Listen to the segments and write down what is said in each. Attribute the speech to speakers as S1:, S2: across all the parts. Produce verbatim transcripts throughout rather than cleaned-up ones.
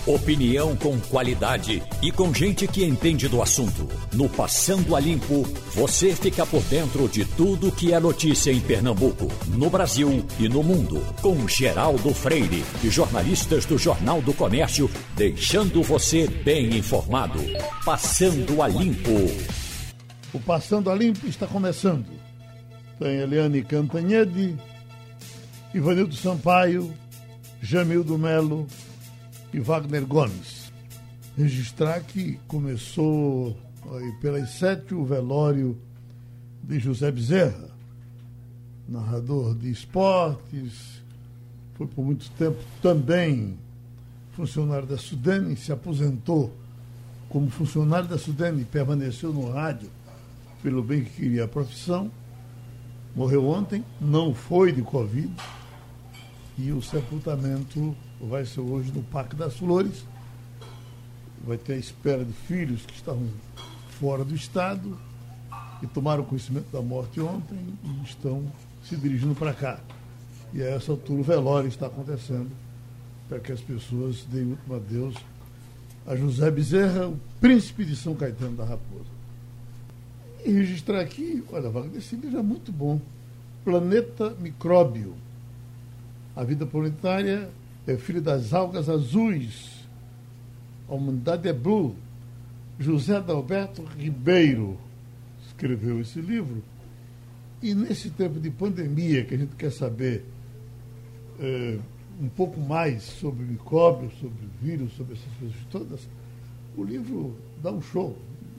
S1: Opinião com qualidade e com gente que entende do assunto. No Passando a Limpo, você fica por dentro de tudo que é notícia em Pernambuco, no Brasil e no mundo. Com Geraldo Freire e jornalistas do Jornal do Comércio, deixando você bem informado. Passando a Limpo.
S2: O Passando a Limpo está começando. Tem Eliane Cantanhede, Ivanildo Sampaio, Jamildo Melo e Wagner Gomes. Registrar que começou aí pelas sete o velório de José Bezerra, narrador de esportes, foi por muito tempo também funcionário da Sudene, se aposentou como funcionário da Sudene e permaneceu no rádio pelo bem que queria a profissão. Morreu ontem, não foi de Covid, e o sepultamento vai ser hoje no Parque das Flores. Vai ter a espera de filhos que estavam fora do estado e tomaram conhecimento da morte ontem e estão se dirigindo para cá. E a essa altura o velório está acontecendo para que as pessoas deem último adeus a José Bezerra, o príncipe de São Caetano da Raposa. E registrar aqui, olha, Wagner, esse livro é muito bom. Planeta Micróbio. A vida planetária é filho das algas azuis. A humanidade é blue. José Adalberto Ribeiro escreveu esse livro. E nesse tempo de pandemia, que a gente quer saber é, um pouco mais sobre micróbios, sobre vírus, sobre essas coisas todas, o livro dá um show.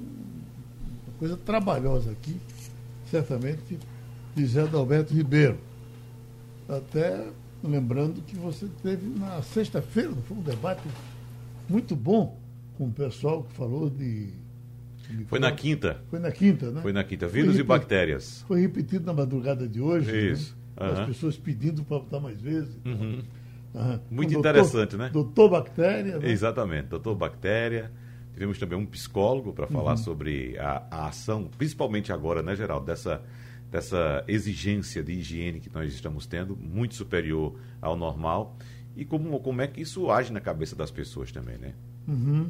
S2: Uma coisa trabalhosa aqui, certamente, de Zé Adalberto Ribeiro. Até lembrando que você teve na sexta-feira, foi um debate muito bom com o pessoal que falou de... de
S3: foi na quinta.
S2: Foi na quinta, né?
S3: Foi na quinta, vírus e bactérias.
S2: Foi repetido na madrugada de hoje.
S3: Isso.
S2: Né?
S3: Uhum.
S2: As pessoas pedindo para botar mais vezes.
S3: Uhum.
S2: Uhum.
S3: Muito
S2: doutor,
S3: interessante, né?
S2: Doutor Bactéria. Né?
S3: Exatamente, doutor Bactéria. Tivemos também um psicólogo para falar
S2: uhum.
S3: sobre a, a ação, principalmente agora, né, Geraldo, dessa, dessa exigência de higiene que nós estamos tendo, muito superior ao normal, e como, como é que isso age na cabeça das pessoas também, né?
S2: Uhum.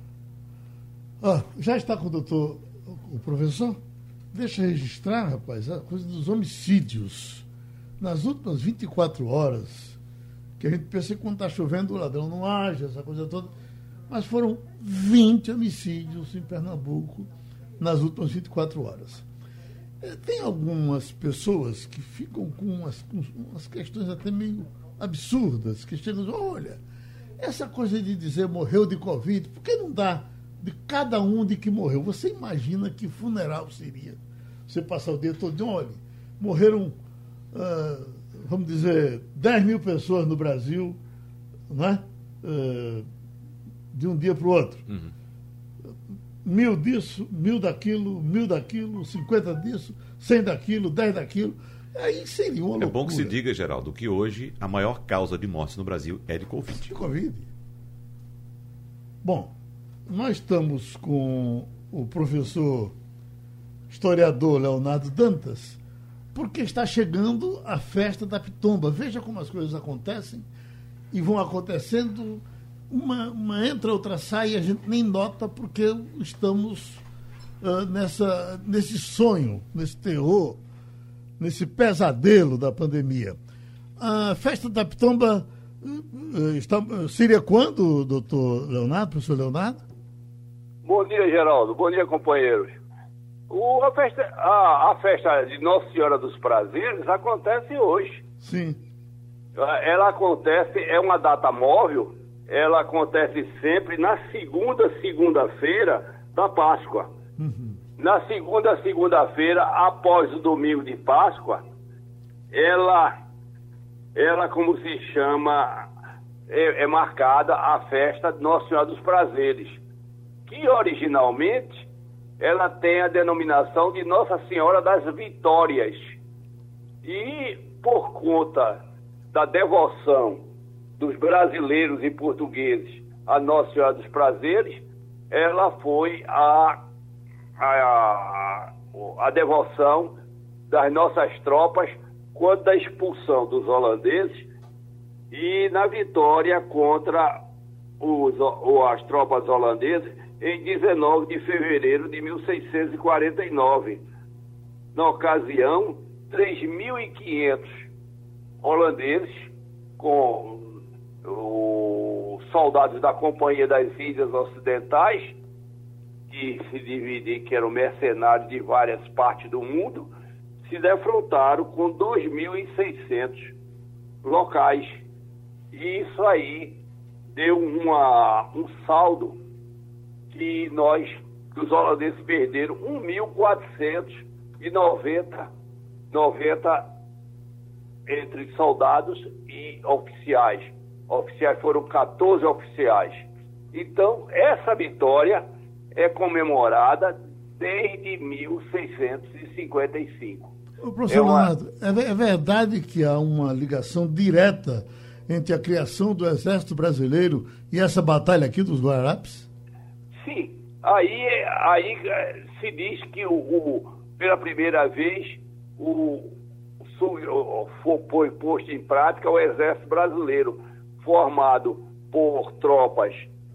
S2: Ah, já está com o doutor, o professor? Deixa eu registrar, rapaz, a coisa dos homicídios. Nas últimas vinte e quatro horas, que a gente pensa que quando está chovendo o ladrão não age, essa coisa toda, mas foram vinte homicídios em Pernambuco nas últimas vinte e quatro horas. Tem algumas pessoas que ficam com umas, com umas questões até meio absurdas, que chegam e dizem, olha, essa coisa de dizer morreu de Covid, por que não dá de cada um de que morreu? Você imagina que funeral seria? Você passar o dia todo, olha, morreram, uh, vamos dizer, dez mil pessoas no Brasil, né? Uh, de um dia para o outro. Uhum. Mil disso, mil daquilo, mil daquilo, cinquenta disso, cem daquilo, dez daquilo. Aí seria uma loucura.
S3: É bom que se diga, Geraldo, que hoje a maior causa de mortes no Brasil é de Covid.
S2: De Covid. Bom, nós estamos com o professor historiador Leonardo Dantas, porque está chegando a festa da Pitomba. Veja como as coisas acontecem e vão acontecendo, uma, uma entra, outra sai, e a gente nem nota porque estamos uh, nessa, nesse sonho, nesse terror, nesse pesadelo da pandemia. A festa da Pitomba uh, está, uh, seria quando, doutor Leonardo, professor Leonardo?
S4: Bom dia, Geraldo. Bom dia, companheiros. O, a, festa, a, a festa de Nossa Senhora dos Prazeres acontece hoje.
S2: Sim.
S4: Ela acontece, é uma data móvel, ela acontece sempre na segunda segunda-feira da Páscoa. Uhum. Na segunda segunda-feira, após o domingo de Páscoa, ela, ela como se chama, é, é marcada a festa de Nossa Senhora dos Prazeres, que originalmente ela tem a denominação de Nossa Senhora das Vitórias. E por conta da devoção dos brasileiros e portugueses a Nossa Senhora dos Prazeres, ela foi a, a, a devoção das nossas tropas quando da expulsão dos holandeses e na vitória contra os, as tropas holandesas em dezenove de fevereiro de mil seiscentos e quarenta e nove. Na ocasião, três mil e quinhentos holandeses, com os soldados da Companhia das Índias Ocidentais, que se dividiam, que eram mercenários de várias partes do mundo, se defrontaram com dois mil e seiscentos locais. E isso aí deu uma, um saldo que nós, que os holandeses perderam mil quatrocentos e noventa entre soldados e oficiais. Oficiais foram quatorze oficiais. Então, essa vitória é comemorada desde mil seiscentos e cinquenta e cinco.
S2: O professor
S4: é, uma...
S2: Leonardo, é verdade que há uma ligação direta entre a criação do Exército Brasileiro e essa batalha aqui dos Guararapes?
S4: Sim. Aí, aí se diz que o, o, pela primeira vez o, o, foi posto em prática o Exército Brasileiro, formado por tropas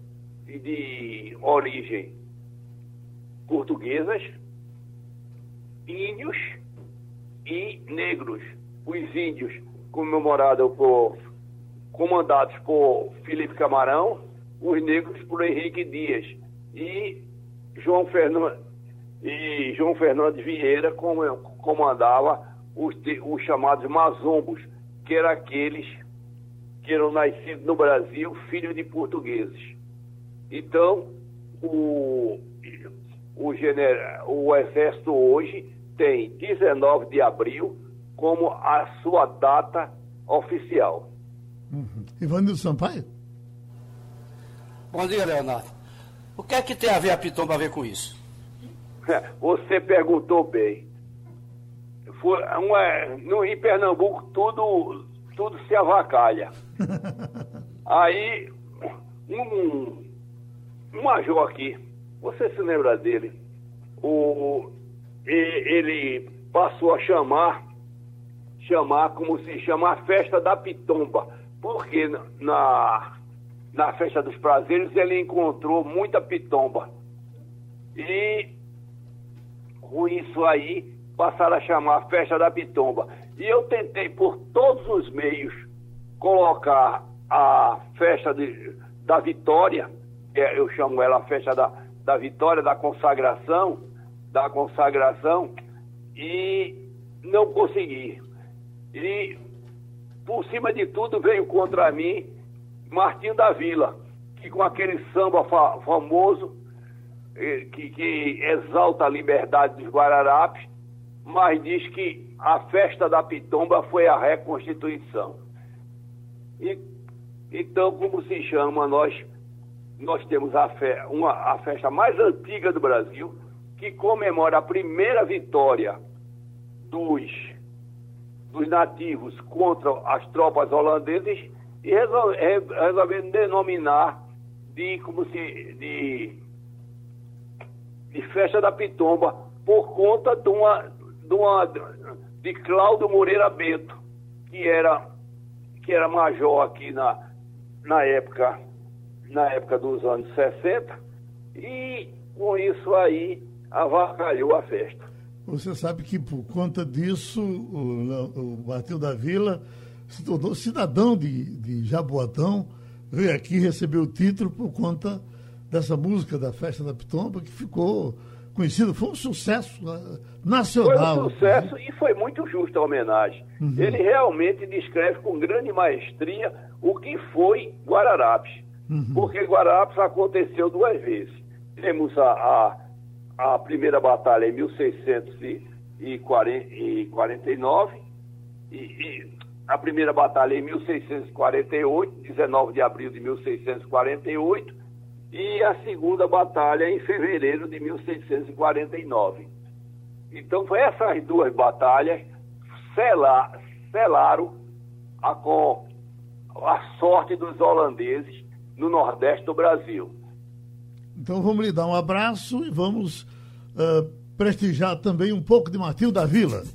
S4: de origem portuguesas, índios e negros. Os índios comemorados por, comandados por Felipe Camarão, os negros por Henrique Dias e João Fernando e João Fernando Vieira comandava os, os chamados mazombos, que eram aqueles que eram nascidos no Brasil, filhos de portugueses. Então, o O, gener... o Exército hoje tem dezenove de abril como a sua data oficial.
S2: Uhum. Ivanildo Sampaio?
S5: Bom dia, Leonardo. O que é que tem a ver a Pitomba a ver com isso?
S4: Você perguntou bem. Foi uma... no, em Pernambuco tudo, tudo se avacalha. Aí, um, um major aqui, você se lembra dele? O, ele passou a chamar, chamar como se chama a festa da Pitomba, porque na, na festa dos prazeres ele encontrou muita pitomba. E com isso aí passaram a chamar a festa da Pitomba. E eu tentei por todos os meios colocar a festa de, da Vitória, eu chamo ela a festa da da vitória, da consagração, da consagração, e não consegui. E, por cima de tudo, veio contra mim Martinho da Vila, que com aquele samba fa famoso, eh, que, que exalta a liberdade dos Guararapes, mas diz que a festa da Pitomba foi a reconstituição. E, então, como se chama, nós... Nós temos a, fe uma, a festa mais antiga do Brasil, que comemora a primeira vitória dos, dos nativos contra as tropas holandesas e resol resolvendo denominar de, como se, de, de festa da Pitomba por conta de, uma, de, uma, de Cláudio Moreira Bento, que era, que era major aqui na, na época... na época dos anos sessenta, e com isso aí avacalhou a festa.
S2: Você sabe que por conta disso o, o Martinho da Vila se tornou cidadão de, de Jaboatão, veio aqui receber o título por conta dessa música da Festa da Pitomba, que ficou conhecida, foi um sucesso nacional.
S4: Foi um sucesso e foi muito justa a homenagem. Uhum. Ele realmente descreve com grande maestria o que foi Guararapes. Uhum. Porque Guararapes aconteceu duas vezes. Temos a, a, a primeira batalha em mil seiscentos e quarenta e nove e, e a primeira batalha em mil seiscentos e quarenta e oito, dezenove de abril de mil seiscentos e quarenta e oito, e a segunda batalha em fevereiro de mil seiscentos e quarenta e nove. Então, essas duas batalhas selar, selaram a, com a sorte dos holandeses no Nordeste do Brasil.
S2: Então vamos lhe dar um abraço e vamos uh, prestigiar também um pouco de Martinho da Vila.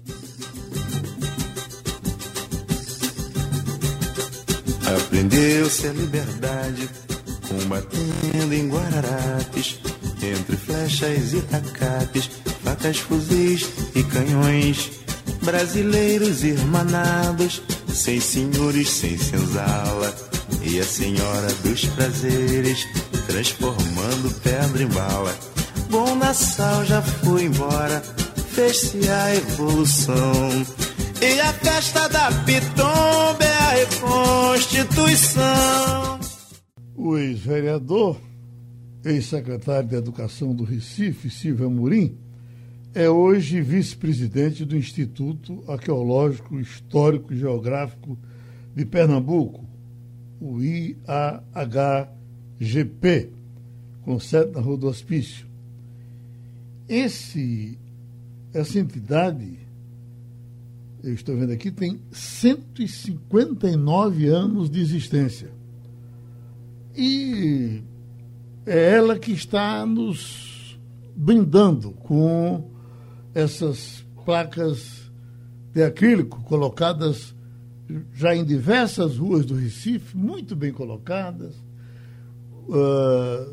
S6: Aprendeu-se a liberdade combatendo em Guararapes, entre flechas e tacapes, facas, fuzis e canhões, brasileiros irmanados, sem senhores, sem senzala, e a senhora dos prazeres, transformando pedra em bala. Bom Nassau já foi embora, fez-se a evolução, e a festa da Pitomba é a reconstituição.
S2: O ex-vereador, ex-secretário de Educação do Recife, Silvio Amorim, é hoje vice-presidente do Instituto Arqueológico Histórico e Geográfico de Pernambuco, o I A H G P, com sede na Rua do Hospício. Esse, essa entidade, eu estou vendo aqui, tem cento e cinquenta e nove anos de existência. E é ela que está nos brindando com essas placas de acrílico colocadas já em diversas ruas do Recife, muito bem colocadas, uh,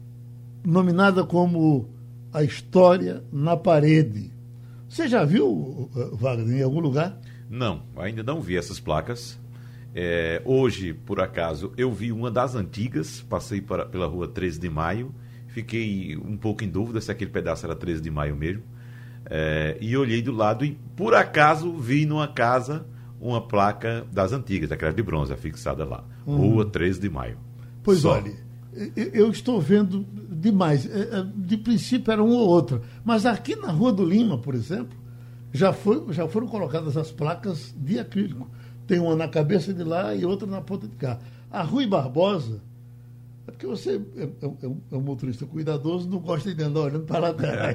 S2: nominada como A História na Parede. Você já viu, Wagner, em algum lugar?
S3: Não, ainda não vi essas placas. É, hoje, por acaso, eu vi uma das antigas, passei para, pela rua treze de maio, fiquei um pouco em dúvida se aquele pedaço era treze de maio mesmo, é, e olhei do lado e, por acaso, vi numa casa uma placa das antigas, daquela de bronze, fixada lá, hum. Rua treze de maio.
S2: Pois
S3: Só.
S2: olha, eu estou vendo demais, de princípio era uma ou outra, mas aqui na Rua do Lima, por exemplo, já, foi, já foram colocadas as placas de acrílico. Tem uma na cabeça de lá e outra na ponta de cá. A Rui Barbosa, é porque você é, é, é um motorista cuidadoso, não gosta de andar olhando para trás.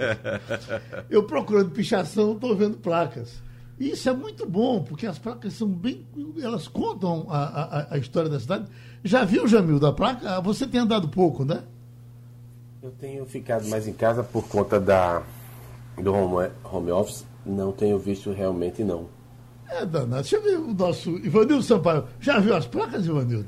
S2: Eu procurando pichação, estou vendo placas. E isso é muito bom, porque as placas são bem... Elas contam a, a, a história da cidade. Já viu, Jamil, da placa? Você tem andado pouco, né?
S7: Eu tenho ficado mais em casa por conta da, do home, home office. Não tenho visto realmente, não.
S2: É danado. Deixa eu ver o nosso Ivanildo Sampaio. Já viu as placas, Ivanildo?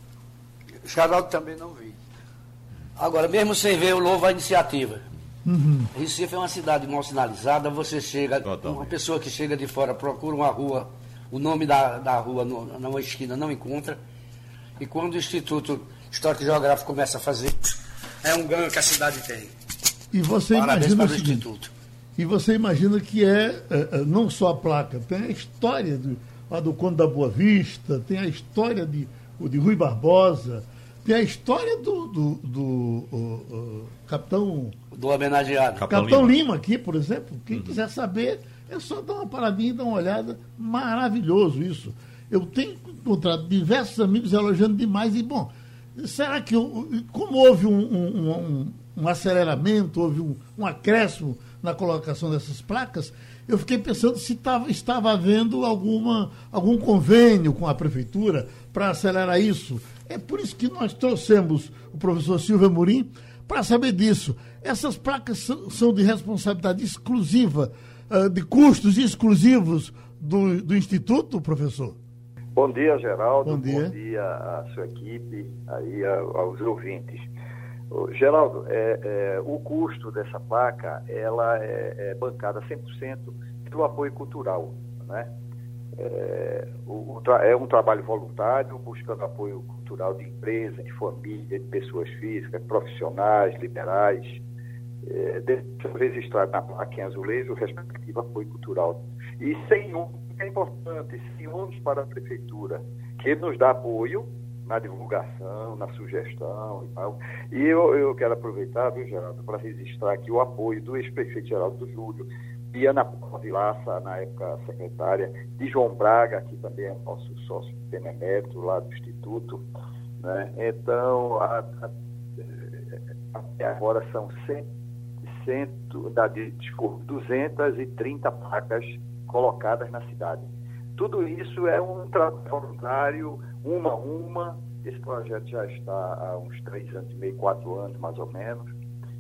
S5: Geraldo também não vi. Agora, mesmo sem ver, eu louvo a iniciativa.
S2: Uhum.
S5: Recife é uma cidade mal sinalizada. Você chega, Totalmente. Uma pessoa que chega de fora procura uma rua, o nome da, da rua no, numa esquina não encontra. E quando o Instituto Histórico e Geográfico começa a fazer, é um ganho que a cidade tem.
S2: E você
S5: Parabéns
S2: imagina
S5: para o
S2: o seguinte,
S5: Instituto.
S2: E você imagina que é, é não só a placa, tem a história do, a do Conde da Boa Vista, tem a história de, de Rui Barbosa, tem a história do, do, do o, o, capitão...
S5: Do homenageado.
S2: Capitão, capitão Lima. Lima aqui, por exemplo. Quem uhum. quiser saber, é só dar uma paradinha e dar uma olhada. Maravilhoso isso. Eu tenho encontrado diversos amigos elogiando demais. E, bom, será que, como houve um, um, um, um aceleramento, houve um, um acréscimo na colocação dessas placas, eu fiquei pensando se tava, estava havendo alguma, algum convênio com a prefeitura para acelerar isso. É por isso que nós trouxemos o professor Silvio Amorim para saber disso. Essas placas são, são de responsabilidade exclusiva, uh, de custos exclusivos do, do Instituto, professor?
S8: Bom dia, Geraldo.
S2: Bom dia.
S8: Bom dia à sua equipe, aí aos ouvintes. Geraldo, é, é, o custo dessa placa, ela é, é bancada cem por cento pelo apoio cultural, né? É, o, o tra- é um trabalho voluntário, buscando apoio cultural de empresas, de família, de pessoas físicas, profissionais, liberais. É, deixa registrar na placa em azulejo o respectivo apoio cultural. E sem um, é importante, sem ônus para a prefeitura, que nos dá apoio na divulgação, na sugestão e tal. E eu, eu quero aproveitar, viu, Geraldo, para registrar aqui o apoio do ex-prefeito Geraldo Júlio, de Ana Paula Vilaça, na época secretária, de João Braga, que também é nosso sócio benemérito lá do Instituto, né? Então, a, a, até agora são cem, cem, da, desculpa, duzentas e trinta placas colocadas na cidade. Tudo isso é um trabalho voluntário, uma a uma. Esse projeto já está há uns três anos e meio, quatro anos mais ou menos,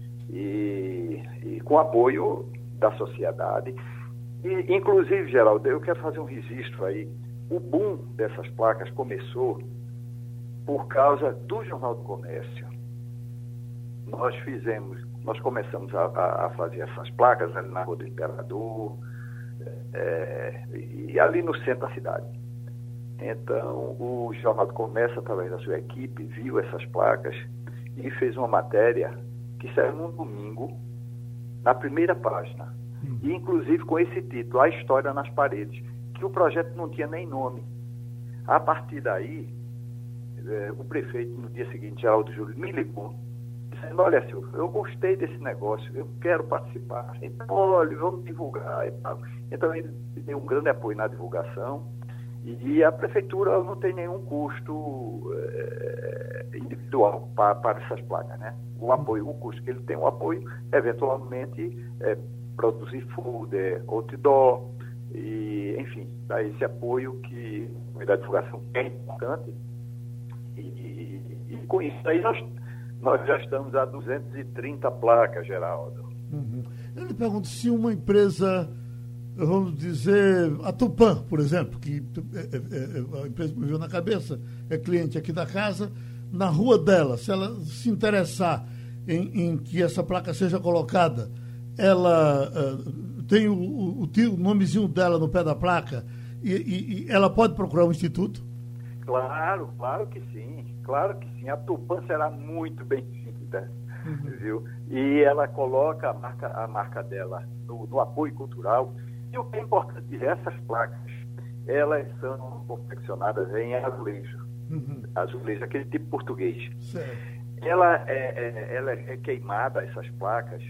S8: e, e com apoio da sociedade. E, inclusive, Geraldo, eu quero fazer um registro aí. O boom dessas placas começou por causa do Jornal do Comércio. Nós fizemos, nós começamos a, a, a fazer essas placas ali na Rua do Imperador, é, e ali no centro da cidade. Então, o Jornal do Comércio, através da sua equipe, viu essas placas e fez uma matéria que saiu num domingo, na primeira página. E, inclusive, com esse título, A História nas Paredes, que o projeto não tinha nem nome. A partir daí, eh, o prefeito, no dia seguinte, Geraldo Júlio, me ligou, dizendo, olha, Silvio, eu gostei desse negócio, eu quero participar. Então, olha, vamos divulgar e tal. Então, ele deu um grande apoio na divulgação e, e a prefeitura não tem nenhum custo eh, individual para, para essas placas, né? O apoio, o custo que ele tem, o apoio, eventualmente, é produzir food, é, outdoor, e, enfim, dá esse apoio que da divulgação é importante. E, e, e com isso aí nós, nós já estamos a duzentas e trinta placas, Geraldo.
S2: Uhum. Eu lhe pergunto se uma empresa, vamos dizer, a Tupã, por exemplo, que é, é, é, a empresa me veio na cabeça, é cliente aqui da casa, na rua dela, se ela se interessar em, em que essa placa seja colocada, ela uh, tem o, o, o nomezinho dela no pé da placa e, e, e ela pode procurar um instituto?
S8: Claro, claro que sim, claro que sim. A Tupã será muito bem-vinda, uhum. viu? E ela coloca a marca, a marca dela no, no apoio cultural. E o que é importante, essas placas, elas são confeccionadas em azulejo. Uhum. Azulejo, aquele tipo português. Certo. Ela é, é, ela é queimada, essas placas,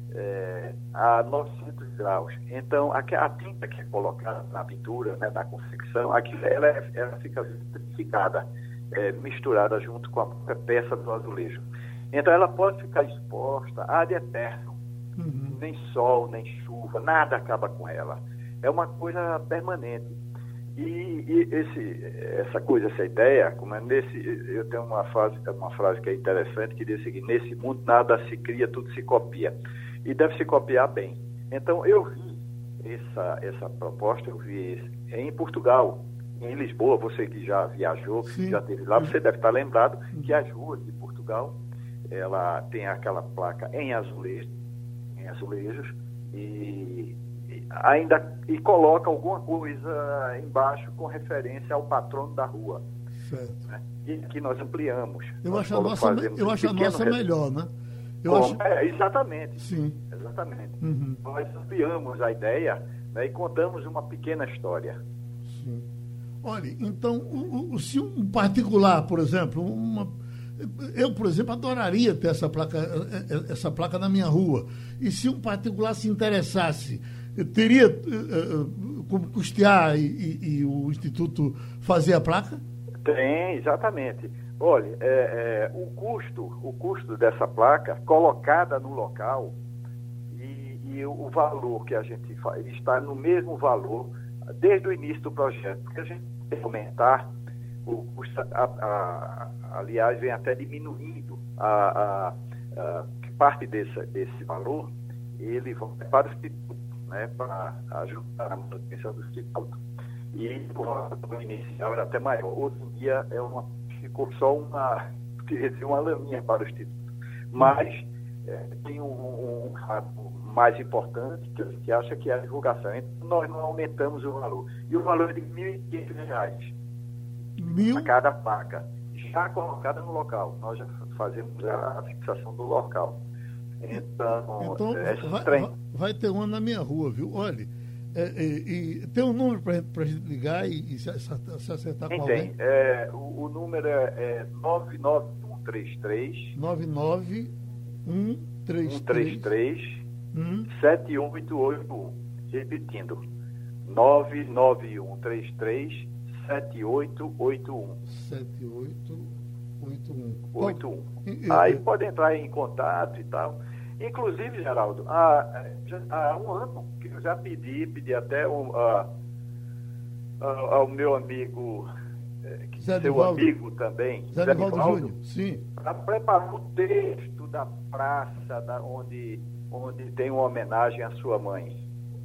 S8: é, a novecentos graus. Então, a, a tinta que é colocada na pintura, né, na confecção, aqui, ela, é, ela fica vitrificada, é, misturada junto com a peça do azulejo. Então, ela pode ficar exposta ad eterno. Uhum. Nem sol, nem chuva, nada acaba com ela. É uma coisa permanente. E, e esse, essa coisa, essa ideia, como é nesse, eu tenho uma frase, uma frase que é interessante, que diz o seguinte: nesse mundo nada se cria, tudo se copia. E deve se copiar bem. Então, eu vi essa, essa proposta, eu vi em Portugal, em Lisboa, você que já viajou, Sim. já esteve lá, você deve estar lembrado que as ruas de Portugal, ela tem aquela placa em azulejo, em azulejos, e ainda e coloca alguma coisa embaixo com referência ao patrono da rua. Certo. Né? E aqui nós ampliamos.
S2: Eu
S8: nós
S2: acho a nossa, eu acho a nossa melhor, né? Eu
S8: Bom,
S2: acho...
S8: é, exatamente.
S2: Sim.
S8: Exatamente.
S2: Uhum.
S8: Nós ampliamos a ideia, né, e contamos uma pequena história.
S2: Sim. Olha, então, o, o, se um particular, por exemplo, uma... eu, por exemplo, adoraria ter essa placa, essa placa na minha rua. E se um particular se interessasse, teria uh, como custear e, e, e o Instituto fazer a placa?
S8: Tem, exatamente. Olha, é, é, o custo, o custo dessa placa colocada no local e, e o valor que a gente faz está no mesmo valor desde o início do projeto, porque a gente tem que aumentar o custo, a, a, a, aliás, vem até diminuindo a, a, a parte desse, desse valor, ele vai para o Instituto, né, para ajudar a manutenção do Instituto. E o valor inicial era até maior. Hoje em dia é uma, ficou só uma, queria dizer, uma laminha para o Instituto. Mas é, tem um, um fato mais importante que a gente acha que é a divulgação. Então, nós não aumentamos o valor. E o valor é de mil e quinhentos reais
S2: Mil?
S8: a cada placa, já colocada no local. Nós já fazemos a fixação do local. Então,
S2: então
S8: é,
S2: vai, vai, vai ter uma na minha rua, viu? Olha, é, é, e tem um número para a gente ligar e, e se, se acertar
S8: Tem,
S2: com alguém?
S8: tem. É, o, o número é, é nove nove um três três
S2: nove nove um três
S8: três sete oito oito um. Repetindo, nove nove um três três sete oito oito um.
S2: sete oito oito um.
S8: oito um. Aí pode entrar em contato e tal. Inclusive, Geraldo, há, há um ano que eu já pedi, pedi até um, a, a, ao meu amigo, que
S2: Zé
S8: seu
S2: Nivaldo.
S8: amigo também,
S2: Zé Nivaldo Júnior, sim,
S8: para preparar o texto da praça da, onde, onde tem uma homenagem à sua mãe.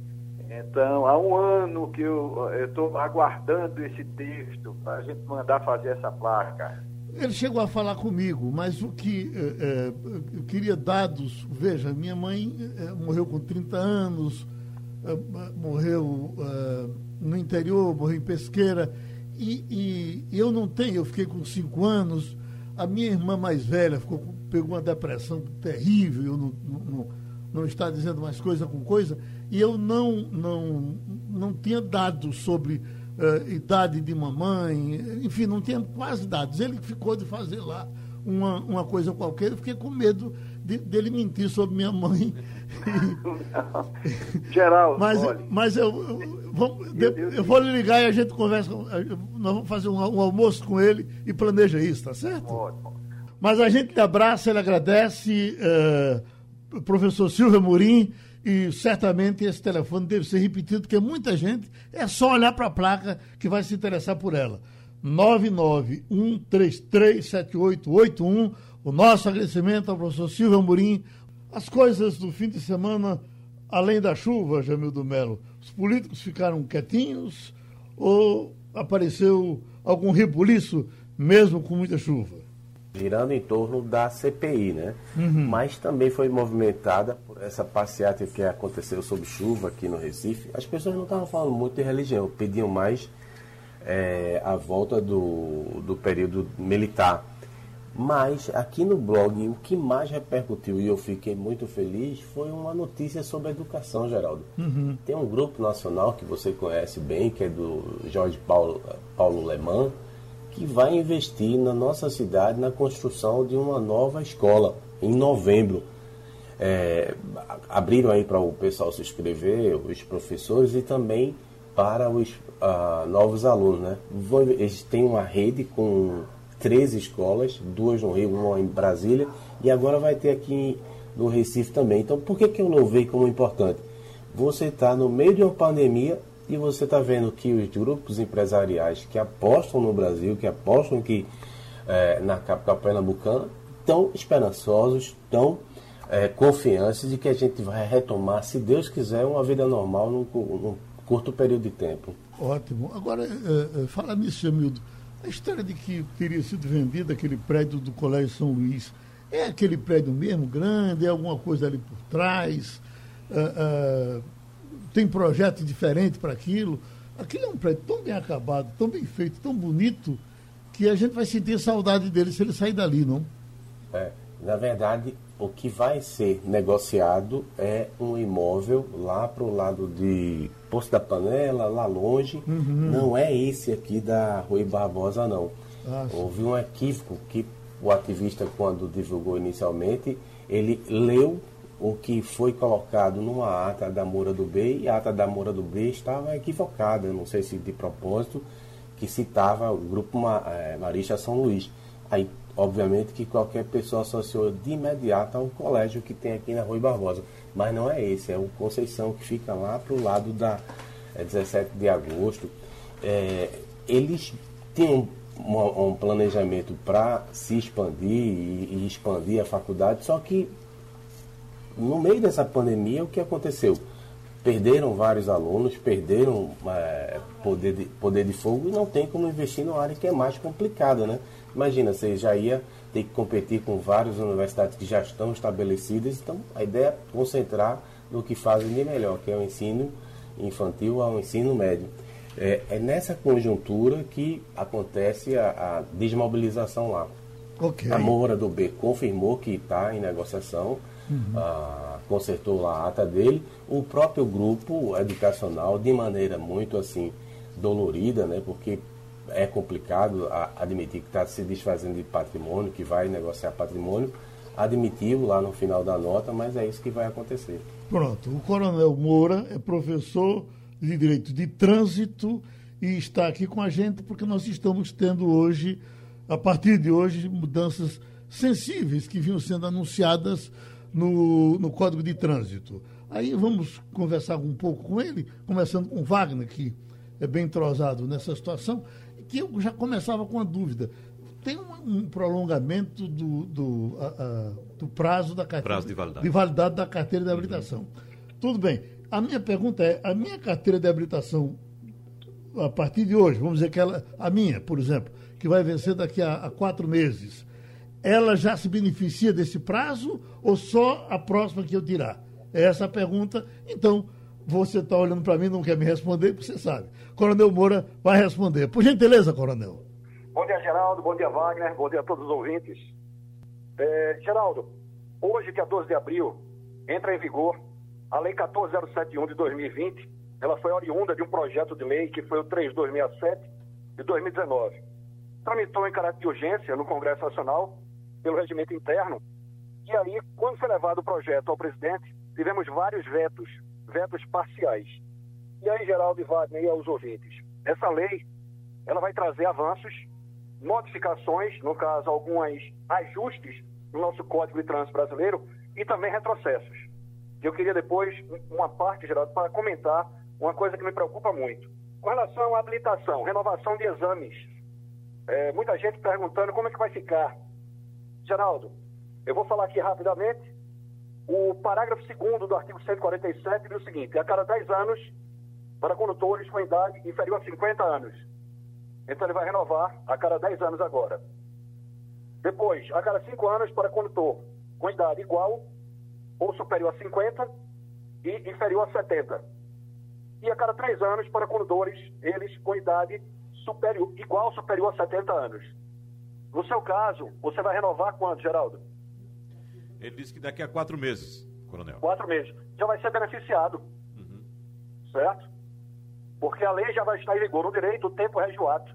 S8: Então, há um ano que eu estou aguardando esse texto para a gente mandar fazer essa placa.
S2: Ele chegou a falar comigo, mas o que é, é, eu queria dados, veja, minha mãe é, morreu com trinta anos, é, morreu é, no interior, morreu em Pesqueira, e, e eu não tenho, eu fiquei com cinco anos, a minha irmã mais velha ficou, pegou uma depressão terrível, eu não, não, não está dizendo mais coisa com coisa, e eu não, não, não tinha dados sobre uh, idade de mamãe, enfim, não tinha quase dados. Ele ficou de fazer lá uma, uma coisa qualquer, eu fiquei com medo de, dele mentir sobre minha mãe.
S8: Geraldo,
S2: mas,
S8: olha,
S2: mas eu, eu, vamos, eu, eu, eu vou lhe ligar e a gente conversa, nós vamos fazer um, um almoço com ele e planeja isso, tá certo?
S8: Ótimo.
S2: Mas a gente lhe abraça, ele agradece, uh, professor Silvio Amorim, e certamente esse telefone deve ser repetido, porque muita gente é só olhar para a placa que vai se interessar por ela. nove nove um três três sete oito oito um, o nosso agradecimento ao professor Silvio Amorim. As coisas do fim de semana, além da chuva, Jamildo Melo, os políticos ficaram quietinhos ou apareceu algum rebuliço mesmo com muita chuva?
S7: Girando em torno da C P I, né?
S2: Uhum.
S7: Mas também foi movimentada por essa passeata que aconteceu sob chuva aqui no Recife. As pessoas não estavam falando muito de religião, pediam mais é, a volta do, do período militar. Mas aqui no blog, o que mais repercutiu e eu fiquei muito feliz foi uma notícia sobre a educação, Geraldo.
S2: Uhum.
S7: Tem um grupo nacional que você conhece bem, que é do Jorge Paulo, Paulo Lemann, que vai investir na nossa cidade na construção de uma nova escola em novembro. É, abriram aí para o pessoal se inscrever, os professores, e também para os uh, novos alunos, né? Eles têm uma rede com treze escolas, duas no Rio, uma em Brasília, e agora vai ter aqui no Recife também. Então, por que, que eu louvei como importante? Você está no meio de uma pandemia e você está vendo que os grupos empresariais que apostam no Brasil, que apostam aqui é, na capital pernambucana, estão esperançosos, estão é, confiantes de que a gente vai retomar, se Deus quiser, uma vida normal num, num curto período de tempo.
S2: Ótimo. Agora, é, é, fala nisso, Jamildo. A história de que teria sido vendido aquele prédio do Colégio São Luís, é aquele prédio mesmo, grande, é alguma coisa ali por trás? Uh, uh, tem projeto diferente para aquilo? Aquilo é um prédio tão bem acabado, tão bem feito, tão bonito, que a gente vai sentir saudade dele se ele sair dali, não?
S7: É, na verdade, o que vai ser negociado é um imóvel lá para o lado de Poço da Panela, lá longe.
S2: Uhum.
S7: Não é esse aqui da Rui Barbosa, não.
S2: Ah,
S7: houve um equívoco que o ativista, quando divulgou inicialmente, ele leu o que foi colocado numa ata da Moura do B, e a ata da Moura do B estava equivocada, não sei se de propósito, que citava o grupo Marista São Luís. Aí, obviamente, que qualquer pessoa associou de imediato ao colégio que tem aqui na Rui Barbosa. Mas não é esse, é o Conceição, que fica lá para o lado da é, dezessete de agosto. É, eles tinham um, um planejamento para se expandir e, e expandir a faculdade, só que no meio dessa pandemia, o que aconteceu? Perderam vários alunos, perderam é, poder, de, poder de fogo, e não tem como investir numa área que é mais complicada, né? Imagina, você já ia ter que competir com várias universidades que já estão estabelecidas, então a ideia é concentrar no que fazem de melhor, que é o ensino infantil ao ensino médio. É, é nessa conjuntura que acontece a, a desmobilização lá.
S2: Okay.
S7: A Moura do B confirmou que está em negociação, uhum. ah, consertou lá a ata dele. O próprio grupo educacional, de maneira muito assim dolorida, né, porque é complicado a, admitir que está se desfazendo de patrimônio, que vai negociar patrimônio, admitiu lá no final da nota, mas é isso que vai acontecer.
S2: Pronto, o Coronel Moura é professor de Direito de Trânsito e está aqui com a gente porque nós estamos tendo hoje, a partir de hoje, mudanças sensíveis que vinham sendo anunciadas no, no Código de Trânsito. Aí vamos conversar um pouco com ele, começando com o Wagner, que é bem entrosado nessa situação, que eu já começava com a dúvida. Tem um, um prolongamento do, do, a, a, do prazo da carteira
S3: prazo de validade.
S2: de validade da carteira de habilitação. Uhum. Tudo bem. A minha pergunta é, a minha carteira de habilitação, a partir de hoje, vamos dizer que ela, a minha, por exemplo, que vai vencer daqui a, a quatro meses, ela já se beneficia desse prazo ou só a próxima que eu tirar? É essa a pergunta. Então, você está olhando para mim, não quer me responder, porque você sabe. Coronel Moura vai responder. Por gentileza, Coronel.
S9: Bom dia, Geraldo. Bom dia, Wagner. Bom dia a todos os ouvintes. É, Geraldo, hoje, dia doze de abril, entra em vigor a Lei quatorze mil setenta e um de dois mil e vinte. Ela foi oriunda de um projeto de lei que foi o três mil duzentos e sessenta e sete de dois mil e dezenove. Tramitou em caráter de urgência no Congresso Nacional, pelo regimento interno. E aí, quando foi levado o projeto ao presidente, tivemos vários vetos, vetos parciais. E aí, Geraldo e Wagner e aos ouvintes, essa lei, ela vai trazer avanços, modificações, no caso, alguns ajustes no nosso Código de Trânsito brasileiro e também retrocessos. Eu queria depois, uma parte, Geraldo, para comentar uma coisa que me preocupa muito. Com relação à habilitação, renovação de exames, é, muita gente perguntando como é que vai ficar. Geraldo, eu vou falar aqui rapidamente. O parágrafo segundo do artigo cento e quarenta e sete diz o seguinte: a cada dez anos, para condutores com idade inferior a cinquenta anos. Então ele vai renovar a cada dez anos agora. Depois, a cada cinco anos para condutor com idade igual ou superior a cinquenta e inferior a setenta. E a cada três anos para condutores, eles com idade superior, igual ou superior a setenta anos. No seu caso, você vai renovar quando, Geraldo?
S3: Ele disse que daqui a quatro meses, Coronel.
S9: Quatro meses. Já vai ser beneficiado. Uhum. Certo? Porque a lei já vai estar em vigor. No direito, o tempo rege o ato.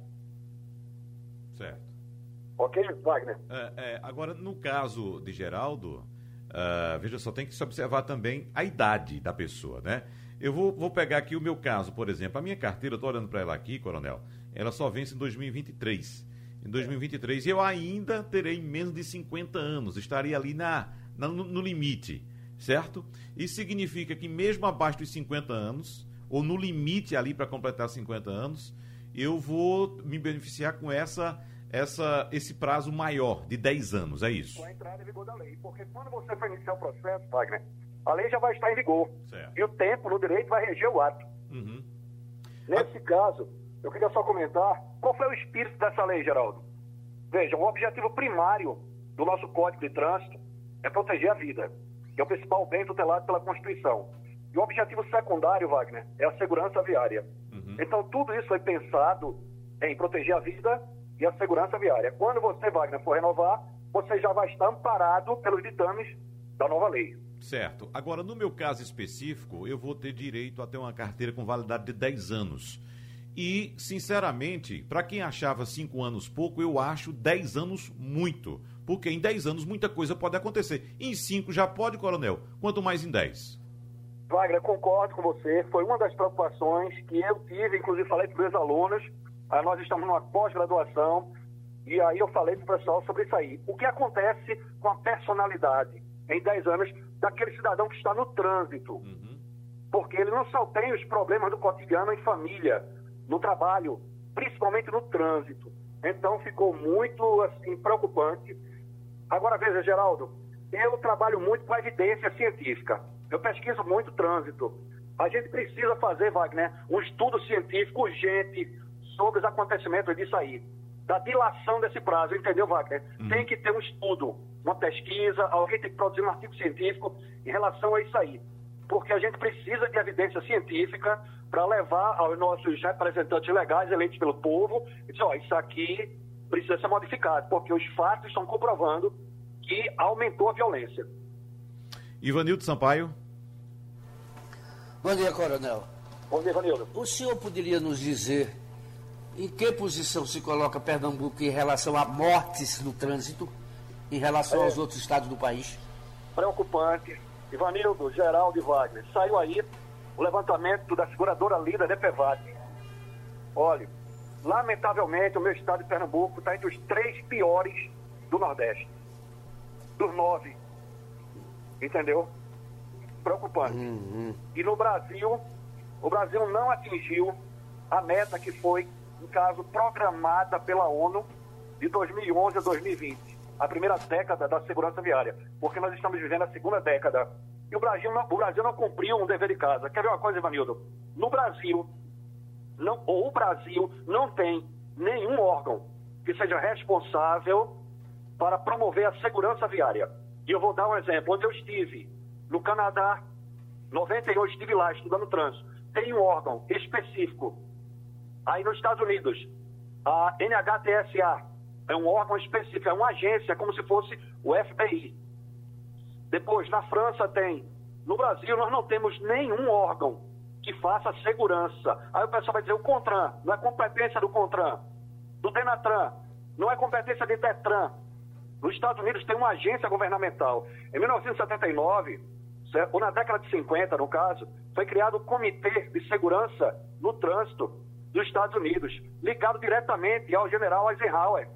S3: Certo.
S9: Ok, Wagner?
S3: É, é, agora, no caso de Geraldo, uh, veja só, tem que se observar também a idade da pessoa, né? Eu vou, vou pegar aqui o meu caso, por exemplo. A minha carteira, eu estou olhando para ela aqui, Coronel, ela só vence em dois mil e vinte e três. Em dois mil e vinte e três eu ainda terei menos de cinquenta anos, estaria ali na, na, no, no limite, certo? Isso significa que mesmo abaixo dos cinquenta anos, ou no limite ali para completar cinquenta anos, eu vou me beneficiar com essa, essa, esse prazo maior, de dez anos, é isso?
S9: Com a entrada em vigor da lei, porque quando você for iniciar o processo, Wagner, a lei já vai estar em vigor. Certo. E o tempo no direito vai reger o ato. Uhum. Nesse ah. caso, eu queria só comentar qual foi o espírito dessa lei, Geraldo. Veja, o objetivo primário do nosso Código de Trânsito é proteger a vida, que é o principal bem tutelado pela Constituição. E o objetivo secundário, Wagner, é a segurança viária. Uhum. Então, tudo isso foi pensado em proteger a vida e a segurança viária. Quando você, Wagner, for renovar, você já vai estar amparado pelos ditames da nova lei.
S3: Certo. Agora, no meu caso específico, eu vou ter direito a ter uma carteira com validade de dez anos. E, sinceramente, para quem achava cinco anos pouco, eu acho dez anos muito. Porque em dez anos muita coisa pode acontecer. Em cinco já pode, Coronel, quanto mais em dez.
S9: Wagner, concordo com você. Foi uma das preocupações que eu tive, inclusive falei para os meus alunos. Aí nós estamos numa pós-graduação e aí eu falei para o pessoal sobre isso aí. O que acontece com a personalidade em dez anos daquele cidadão que está no trânsito? Uhum. Porque ele não só tem os problemas do cotidiano em família, no trabalho, principalmente no trânsito. Então ficou muito assim, preocupante. Agora veja, Geraldo, eu trabalho muito com a evidência científica. Eu pesquiso muito trânsito. A gente precisa fazer, Wagner, um estudo científico urgente sobre os acontecimentos disso aí. Da dilação desse prazo, entendeu, Wagner? Uhum. Tem que ter um estudo, uma pesquisa, alguém tem que produzir um artigo científico em relação a isso aí. Porque a gente precisa de evidência científica para levar aos nossos representantes legais eleitos pelo povo e dizer, ó, isso aqui precisa ser modificado, porque os fatos estão comprovando que aumentou a violência.
S3: Ivanildo Sampaio.
S5: Bom dia, Coronel.
S9: Bom dia, Ivanildo.
S5: O senhor poderia nos dizer em que posição se coloca Pernambuco em relação a mortes no trânsito, em relação é, aos outros estados do país?
S9: Preocupante. Ivanildo, Geraldo e Wagner, saiu aí o levantamento da seguradora líder da Epevate. Olha, lamentavelmente o meu estado de Pernambuco está entre os três piores do Nordeste. Dos nove. Entendeu? Preocupante. Uhum. E no Brasil, o Brasil não atingiu a meta que foi, no caso, programada pela ONU de dois mil e onze a dois mil e vinte. A primeira década da segurança viária, porque nós estamos vivendo a segunda década. E o Brasil não, o Brasil não cumpriu um dever de casa. Quer ver uma coisa, Ivanildo? No Brasil, não, ou o Brasil não tem nenhum órgão que seja responsável para promover a segurança viária. E eu vou dar um exemplo. Onde eu estive, no Canadá, noventa e oito, estive lá estudando trânsito. Tem um órgão específico. Aí nos Estados Unidos, a N H T S A é um órgão específico, é uma agência, como se fosse o F B I. Depois, na França tem. No Brasil, nós não temos nenhum órgão que faça segurança. Aí o pessoal vai dizer, o CONTRAN, não é competência do CONTRAN, do DENATRAN, não é competência de TETRAN. Nos Estados Unidos tem uma agência governamental. Em mil novecentos e setenta e nove, certo? Ou na década de cinquenta, no caso, foi criado o Comitê de Segurança no Trânsito dos Estados Unidos, ligado diretamente ao general Eisenhower.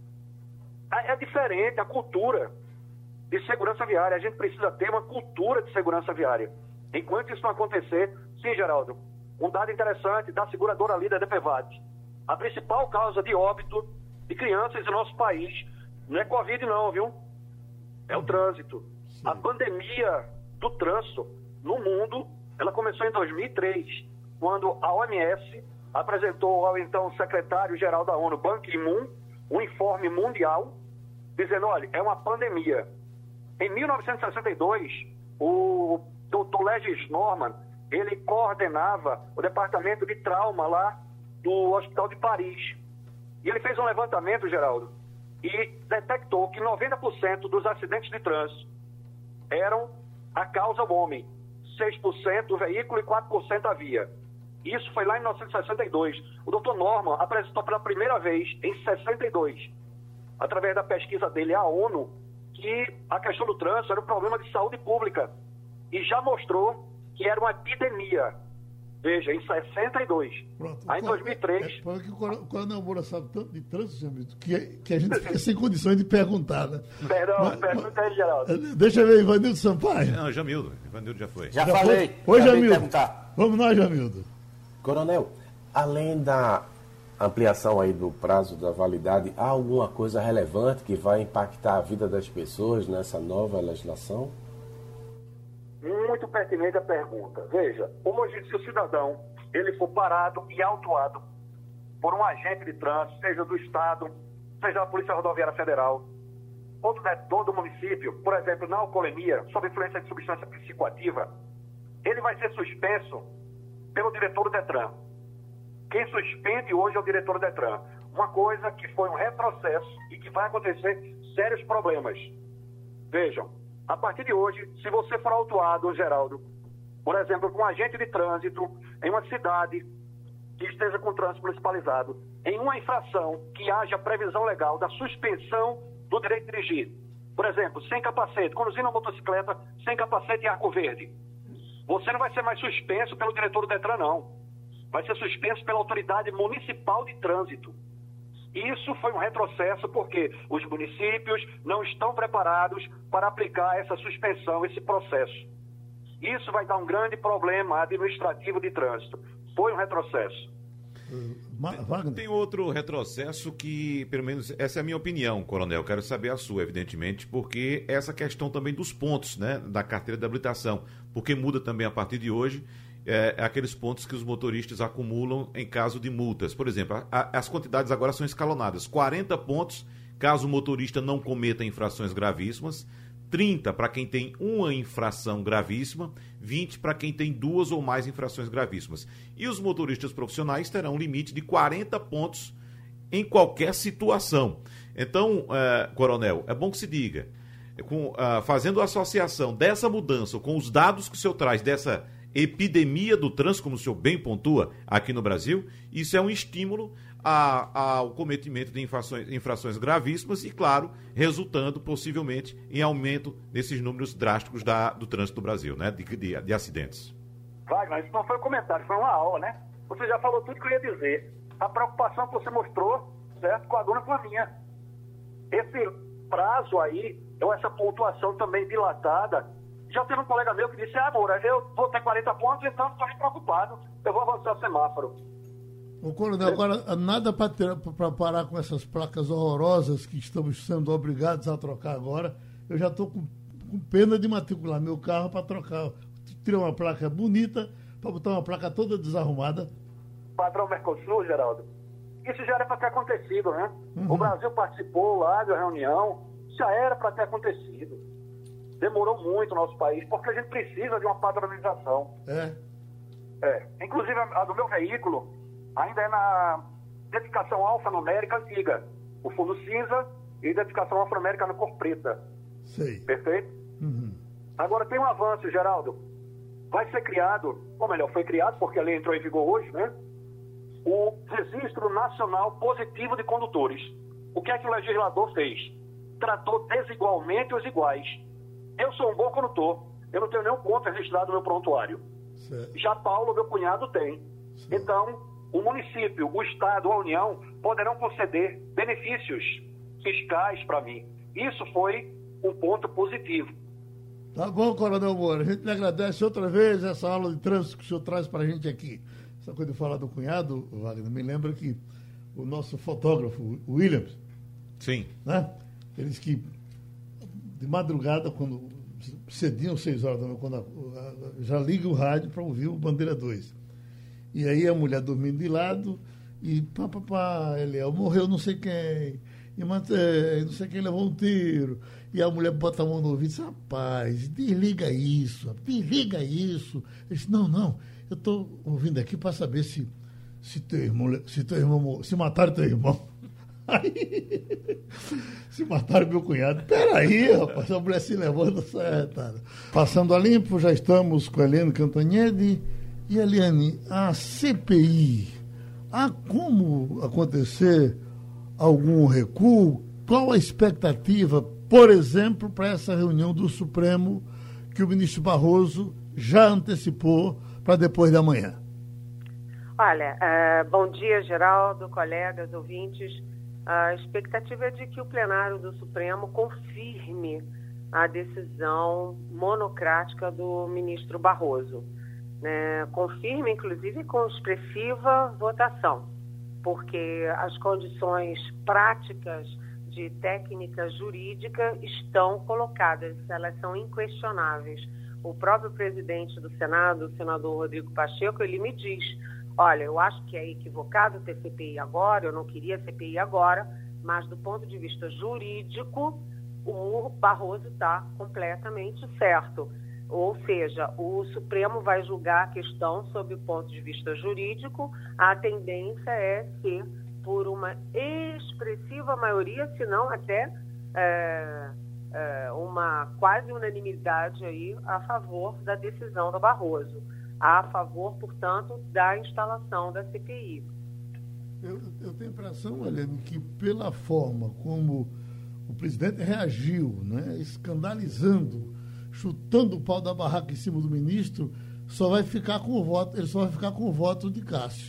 S9: É diferente a cultura de segurança viária. A gente precisa ter uma cultura de segurança viária. Enquanto isso não acontecer, sim, Geraldo, um dado interessante da seguradora líder da D P V A T. A principal causa de óbito de crianças no nosso país não é Covid não, viu? É o trânsito. Sim. A pandemia do trânsito no mundo, ela começou em dois mil e três, quando a O M S apresentou ao então secretário-geral da ONU, Ban Ki-moon, um informe mundial, dizendo, olha, é uma pandemia. Em mil novecentos e sessenta e dois, o doutor Legis Norman, ele coordenava o departamento de trauma lá do Hospital de Paris. E ele fez um levantamento, Geraldo, e detectou que noventa por cento dos acidentes de trânsito eram a causa do homem. seis por cento do veículo e quatro por cento a via. Isso foi lá em mil novecentos e sessenta e dois. O doutor Norman apresentou pela primeira vez, em sessenta e dois, através da pesquisa dele à ONU, que a questão do trânsito era um problema de saúde pública. E já mostrou que era uma epidemia. Veja, em sessenta e dois. Pronto. Aí em dois mil e três...
S2: É, é, que o Coronel Moura sabe tanto de trânsito, Jamildo, que, que a gente fica sem condições de perguntar, né?
S9: Perdão, pergunta aí, Geraldo.
S2: Deixa eu ver, Ivanildo Sampaio.
S3: Não, Jamildo. Ivanildo já foi.
S5: Já, já falei.
S2: Foi? Oi, Jamildo. Vamos nós, Jamildo.
S7: Coronel, além da ampliação aí do prazo da validade, há alguma coisa relevante que vai impactar a vida das pessoas nessa nova legislação?
S9: Muito pertinente a pergunta. Veja, hoje, se o cidadão ele for parado e autuado por um agente de trânsito, seja do Estado, seja da Polícia Rodoviária Federal, ou do, do, do município, por exemplo, na alcoolemia, sob influência de substância psicoativa, ele vai ser suspenso pelo diretor do DETRAN. Quem suspende hoje é o diretor do DETRAN. Uma coisa que foi um retrocesso e que vai acontecer sérios problemas. Vejam, a partir de hoje, se você for autuado, Geraldo, por exemplo, com um agente de trânsito em uma cidade que esteja com trânsito municipalizado, em uma infração que haja previsão legal da suspensão do direito de dirigir, por exemplo, sem capacete, conduzindo uma motocicleta sem capacete e arco verde, você não vai ser mais suspenso pelo diretor do DETRAN, não. Vai ser suspenso pela autoridade municipal de trânsito. Isso foi um retrocesso porque os municípios não estão preparados para aplicar essa suspensão, esse processo. Isso vai dar um grande problema administrativo de trânsito. Foi um retrocesso.
S3: Tem, tem outro retrocesso que, pelo menos, essa é a minha opinião, Coronel. Quero saber a sua, evidentemente, porque essa questão também dos pontos, né, da carteira de habilitação, porque muda também a partir de hoje. É, aqueles pontos que os motoristas acumulam em caso de multas. Por exemplo, a, a, as quantidades agora são escalonadas. quarenta pontos, caso o motorista não cometa infrações gravíssimas, trinta para quem tem uma infração gravíssima, vinte para quem tem duas ou mais infrações gravíssimas. E os motoristas profissionais terão um limite de quarenta pontos em qualquer situação. Então, é, Coronel, é bom que se diga, com, uh, fazendo a associação dessa mudança com os dados que o senhor traz dessa epidemia do trânsito, como o senhor bem pontua aqui no Brasil, isso é um estímulo a, ao cometimento de infrações, infrações gravíssimas e, claro, resultando possivelmente em aumento desses números drásticos da, do trânsito do Brasil, né, de, de, de acidentes.
S9: Wagner, isso não foi um comentário, foi uma aula, né? Você já falou tudo que eu ia dizer. A preocupação que você mostrou, certo, com a dona com a minha. Esse prazo aí, ou essa pontuação também dilatada. Já teve um colega meu que disse, ah, Moura, eu vou ter quarenta pontos, então estou nem preocupado, eu vou avançar o semáforo.
S2: Ô, Coronel, agora nada para parar com essas placas horrorosas que estamos sendo obrigados a trocar agora. Eu já estou com, com pena de matricular meu carro para trocar. Tirar uma placa bonita para botar uma placa toda desarrumada.
S9: Padrão Mercosul, Geraldo, Isso já era para ter acontecido, né?
S2: Uhum.
S9: O Brasil participou lá da reunião, já era para ter acontecido. Demorou muito o nosso país, porque a gente precisa de uma padronização.
S2: É.
S9: É. Inclusive, a do meu veículo ainda é na identificação alfanumérica antiga. O fundo cinza e identificação alfanumérica na cor preta.
S2: Sei.
S9: Perfeito?
S2: Uhum.
S9: Agora, tem um avanço, Geraldo. Vai ser criado, ou melhor, foi criado, porque a lei entrou em vigor hoje, né? O Registro Nacional Positivo de Condutores. O que é que o legislador fez? Tratou desigualmente os iguais. Eu sou um bom condutor. Eu não tenho nenhum ponto registrado no meu prontuário.
S2: Certo.
S9: Já Paulo, meu cunhado, tem.
S2: Certo.
S9: Então, o município, o Estado, a União poderão conceder benefícios fiscais para mim. Isso foi um ponto positivo.
S2: Tá bom, Coronel Moura. A gente lhe agradece outra vez essa aula de trânsito que o senhor traz para a gente aqui. Essa coisa de falar do cunhado, Wagner, me lembra que o nosso fotógrafo, o Williams,
S3: Sim.
S2: né? Ele disse que de madrugada, quando cedinho, seis horas da manhã, quando a, a, já liga o rádio para ouvir o Bandeira dois. E aí a mulher dormindo de lado e pá, pá, pá, Eliel, morreu não sei quem, e mantém, não sei quem levou um tiro. E a mulher bota a mão no ouvido e diz, rapaz, desliga isso, desliga isso. Ele disse, não, não, eu estou ouvindo aqui para saber se, se teu irmão, se teu irmão, se mataram teu irmão. Aí, se mataram meu cunhado. Peraí, rapaz, a mulher se levando, certo. Passando a limpo, já estamos com a Eliane Cantanhede. E, Eliane, a C P I, há como acontecer algum recuo? Qual a expectativa, por exemplo, para essa reunião do Supremo que o ministro Barroso já antecipou para depois da manhã?
S10: Olha, uh, bom dia, Geraldo, colegas, ouvintes. A expectativa é de que o plenário do Supremo confirme a decisão monocrática do ministro Barroso. Né? Confirme, inclusive, com expressiva votação, porque as condições práticas de técnica jurídica estão colocadas, elas são inquestionáveis. O próprio presidente do Senado, o senador Rodrigo Pacheco, ele me diz, olha, eu acho que é equivocado ter C P I agora, eu não queria C P I agora, mas do ponto de vista jurídico, o Barroso está completamente certo. Ou seja, o Supremo vai julgar a questão sob o ponto de vista jurídico, a tendência é ser por uma expressiva maioria, se não até é, é, uma quase unanimidade aí a favor da decisão do Barroso. A favor, portanto, da instalação da C P I.
S2: Eu, eu tenho a impressão, Eliane, que pela forma como o presidente reagiu, né, escandalizando, chutando o pau da barraca em cima do ministro, só vai ficar com o voto, ele só vai ficar com o voto de Cássio.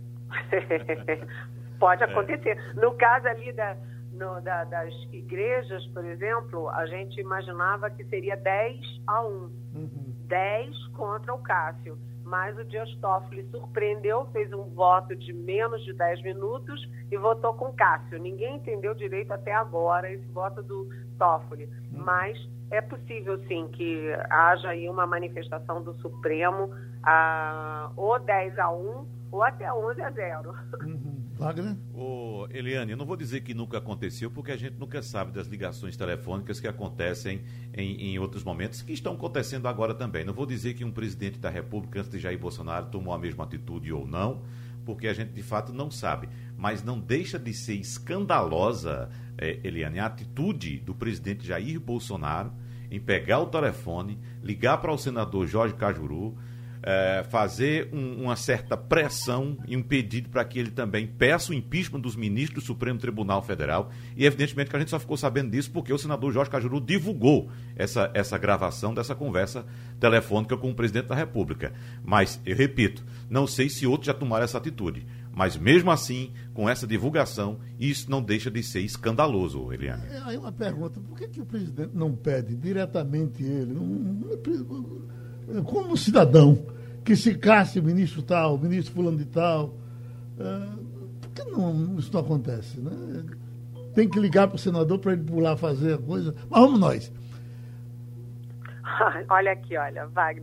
S10: Pode acontecer. É. No caso ali da, no, da, das igrejas, por exemplo, a gente imaginava que seria dez a um. Uhum. dez contra o Cássio. Mas o Dias Toffoli surpreendeu, fez um voto de menos de dez minutos e votou com Cássio. Ninguém entendeu direito até agora esse voto do Toffoli. Uhum. Mas é possível, sim, que haja aí uma manifestação do Supremo a, ou dez a um ou até onze a zero.
S2: Uhum. Wagner?
S3: Ô, Eliane, eu não vou dizer que nunca aconteceu, porque a gente nunca sabe das ligações telefônicas que acontecem em, em outros momentos, que estão acontecendo agora também. Não vou dizer que um presidente da República, antes de Jair Bolsonaro, tomou a mesma atitude ou não, porque a gente de fato não sabe. Mas não deixa de ser escandalosa, é, Eliane, a atitude do presidente Jair Bolsonaro em pegar o telefone, ligar para o senador Jorge Cajuru, É, fazer um, uma certa pressão e um pedido para que ele também peça o impeachment dos ministros do Supremo Tribunal Federal. E evidentemente que a gente só ficou sabendo disso porque o senador Jorge Cajuru divulgou essa, essa gravação dessa conversa telefônica com o presidente da República. Mas, eu repito, não sei se outros já tomaram essa atitude. Mas mesmo assim, com essa divulgação, isso não deixa de ser escandaloso, Eliane.
S2: É, aí uma pergunta, por que, que o presidente não pede diretamente ele, não, não, como cidadão, que se casse o ministro tal, o ministro fulano de tal, uh, por que não, isso não acontece? Né? Tem que ligar para o senador para ele pular fazer a coisa, mas vamos nós.
S10: Olha aqui, olha, Wagner,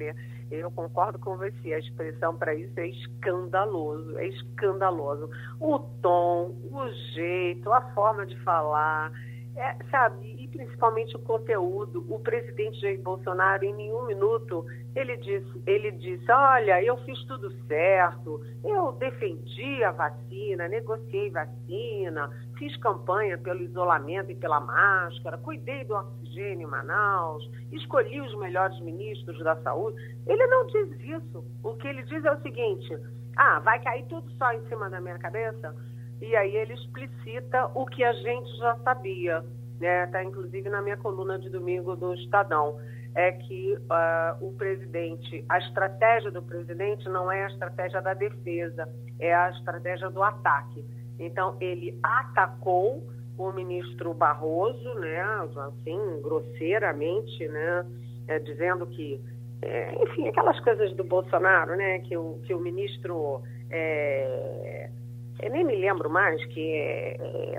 S10: eu concordo com você, a expressão para isso é escandaloso, é escandaloso. O tom, o jeito, a forma de falar, é, sabe, e principalmente o conteúdo. O presidente Jair Bolsonaro, em nenhum minuto, ele disse, ele disse, olha, eu fiz tudo certo, eu defendi a vacina, negociei vacina, fiz campanha pelo isolamento e pela máscara, cuidei do oxigênio em Manaus, escolhi os melhores ministros da saúde. Ele não diz isso. O que ele diz é o seguinte, ah, vai cair tudo só em cima da minha cabeça? E aí ele explicita o que a gente já sabia, né? Está inclusive na minha coluna de domingo do Estadão, é que uh, o presidente, a estratégia do presidente não é a estratégia da defesa, é a estratégia do ataque. Então, ele atacou o ministro Barroso, né, assim, grosseiramente, né, é, dizendo que, é, enfim, aquelas coisas do Bolsonaro, né, que o, que o ministro, é, eu nem me lembro mais, que, é,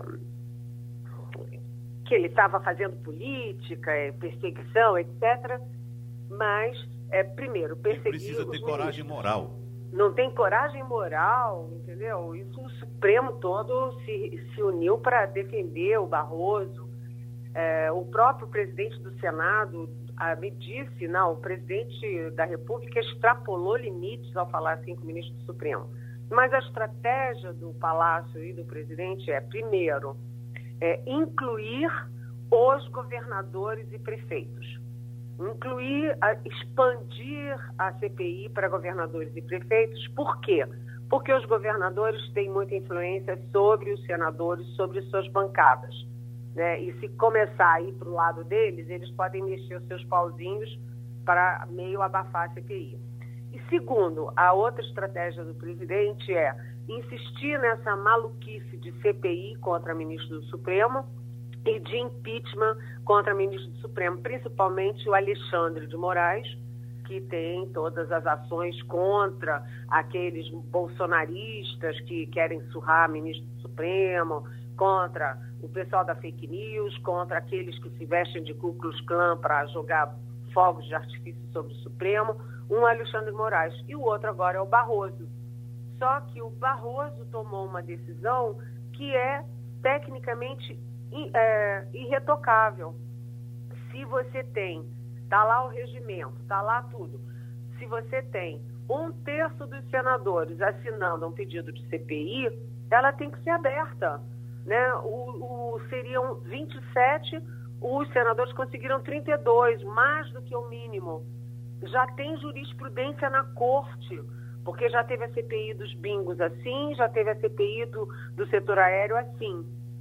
S10: que ele estava fazendo política, é, perseguição, etcétera. Mas, é, primeiro, perseguir...
S3: Ele precisa ter coragem moral.
S10: Não tem coragem moral, entendeu? Isso o Supremo todo se, se uniu para defender o Barroso. É, o próprio presidente do Senado ah, me disse, não, o presidente da República extrapolou limites ao falar assim com o ministro do Supremo. Mas a estratégia do Palácio e do presidente é, primeiro, é, incluir os governadores e prefeitos. Incluir, expandir a C P I para governadores e prefeitos. Por quê? Porque os governadores têm muita influência sobre os senadores, sobre suas bancadas, né? E se começar a ir para o lado deles, eles podem mexer os seus pauzinhos para meio abafar a C P I. E segundo, a outra estratégia do presidente é insistir nessa maluquice de C P I contra ministro do Supremo e de impeachment contra o ministro do Supremo, principalmente o Alexandre de Moraes, que tem todas as ações contra aqueles bolsonaristas que querem surrar o ministro do Supremo, contra o pessoal da fake news, contra aqueles que se vestem de Ku Klux Klan para jogar fogos de artifício sobre o Supremo, um Alexandre de Moraes, e o outro agora é o Barroso. Só que o Barroso tomou uma decisão que é tecnicamente É, irretocável. Se você tem, está lá o regimento, está lá tudo, se você tem um terço dos senadores assinando um pedido de C P I, ela tem que ser aberta, né? O, o, seriam vinte e sete, os senadores conseguiram trinta e dois, mais do que o mínimo. Já tem jurisprudência na corte, porque já teve a C P I dos bingos assim, já teve a C P I do, do setor aéreo assim.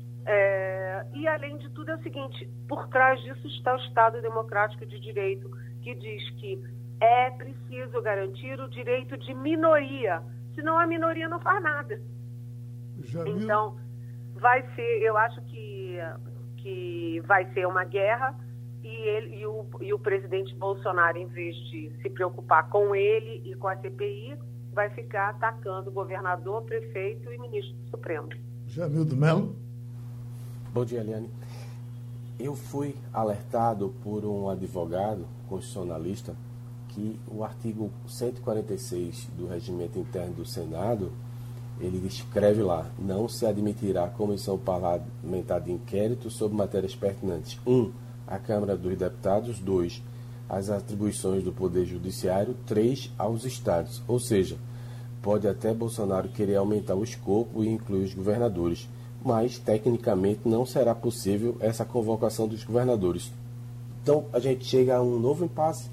S10: É, e, além de tudo, é o seguinte, por trás disso está o Estado Democrático de Direito, que diz que é preciso garantir o direito de minoria, senão a minoria não faz nada.
S2: Jamil.
S10: Então, vai ser, eu acho que, que vai ser uma guerra, e, ele, e, o, e o presidente Bolsonaro, em vez de se preocupar com ele e com a C P I, vai ficar atacando governador, prefeito e ministro do Supremo.
S2: Jamil do Melo.
S7: Bom dia, Eliane. Eu fui alertado por um advogado constitucionalista que o artigo cento e quarenta e seis do Regimento Interno do Senado, ele escreve lá, não se admitirá comissão parlamentar de inquérito sobre matérias pertinentes. um. A Câmara dos Deputados. dois. As atribuições do Poder Judiciário. três. Aos Estados. Ou seja, pode até Bolsonaro querer aumentar o escopo e incluir os governadores, mas, tecnicamente, não será possível essa convocação dos governadores. Então, a gente chega a um novo impasse.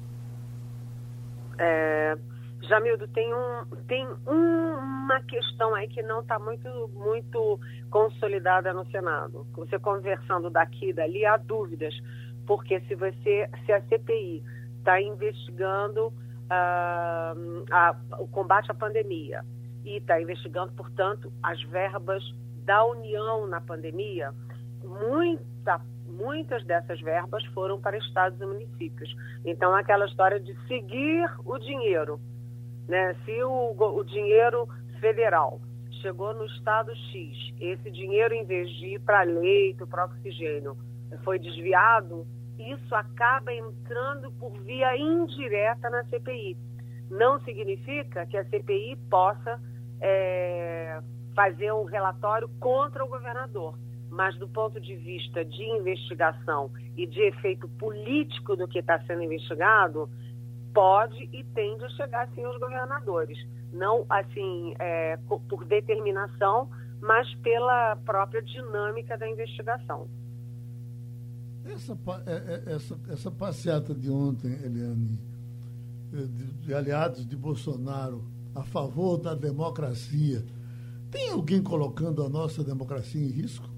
S10: É, Jamildo, tem, um, tem um, uma questão aí que não está muito, muito consolidada no Senado. Você conversando daqui e dali, há dúvidas, porque se, você, se a C P I está investigando uh, a, o combate à pandemia e está investigando, portanto, as verbas da União na pandemia, muita, muitas dessas verbas foram para estados e municípios. Então, aquela história de seguir o dinheiro, né? Se o, o dinheiro federal chegou no estado X, esse dinheiro, em vez de ir para leito, para oxigênio, foi desviado, isso acaba entrando por via indireta na C P I. Não significa que a C P I possa é, fazer um relatório contra o governador, mas do ponto de vista de investigação e de efeito político do que está sendo investigado, pode e tende a chegar sim aos governadores. Não assim é, por determinação, mas pela própria dinâmica da investigação.
S2: Essa, essa, essa passeata de ontem, Eliane, de, de aliados de Bolsonaro a favor da democracia, tem alguém colocando a nossa democracia em risco?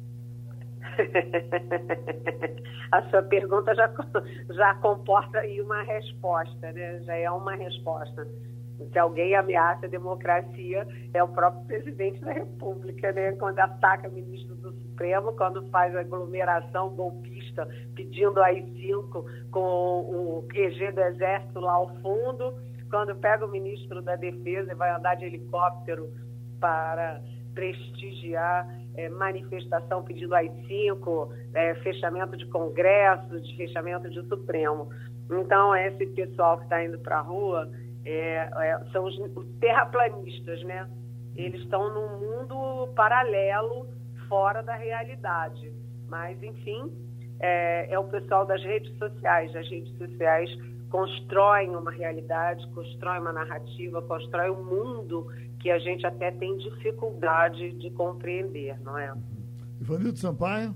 S10: A sua pergunta já, já comporta aí uma resposta, né? Já é uma resposta. Se alguém ameaça a democracia, é o próprio presidente da República, né? Quando ataca o ministro do Supremo, quando faz aglomeração golpista pedindo A I cinco com o Q G do Exército lá ao fundo, quando pega o ministro da Defesa e vai andar de helicóptero para prestigiar é, manifestação pedindo A I cinco, é, fechamento de Congresso, de fechamento de Supremo. Então, esse pessoal que está indo para a rua é, é, são os, os terraplanistas, né? Eles estão num mundo paralelo, fora da realidade. Mas, enfim, é, é o pessoal das redes sociais. As redes sociais constroem uma realidade, constroem uma narrativa, constroem um mundo que a gente até tem dificuldade de compreender, não é?
S2: Ivanildo Sampaio.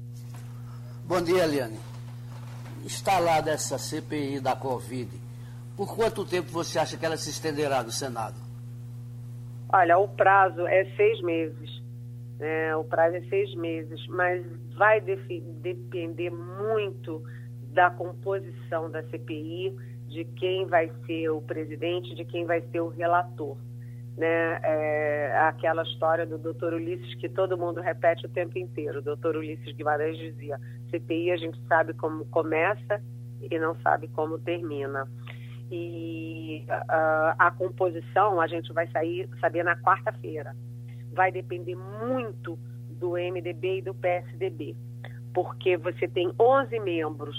S5: Bom dia, Eliane. Instalada essa C P I da Covid, por quanto tempo você acha que ela se estenderá no Senado?
S10: Olha, o prazo é seis meses. Né? O prazo é seis meses, mas vai defi- depender muito da composição da C P I, de quem vai ser o presidente, de quem vai ser o relator. Né? É aquela história do doutor Ulisses que todo mundo repete o tempo inteiro. O doutor Ulisses Guimarães dizia: C P I a gente sabe como começa e não sabe como termina. E a, a composição a gente vai sair, saber na quarta-feira. Vai depender muito do M D B e do P S D B, porque você tem onze membros.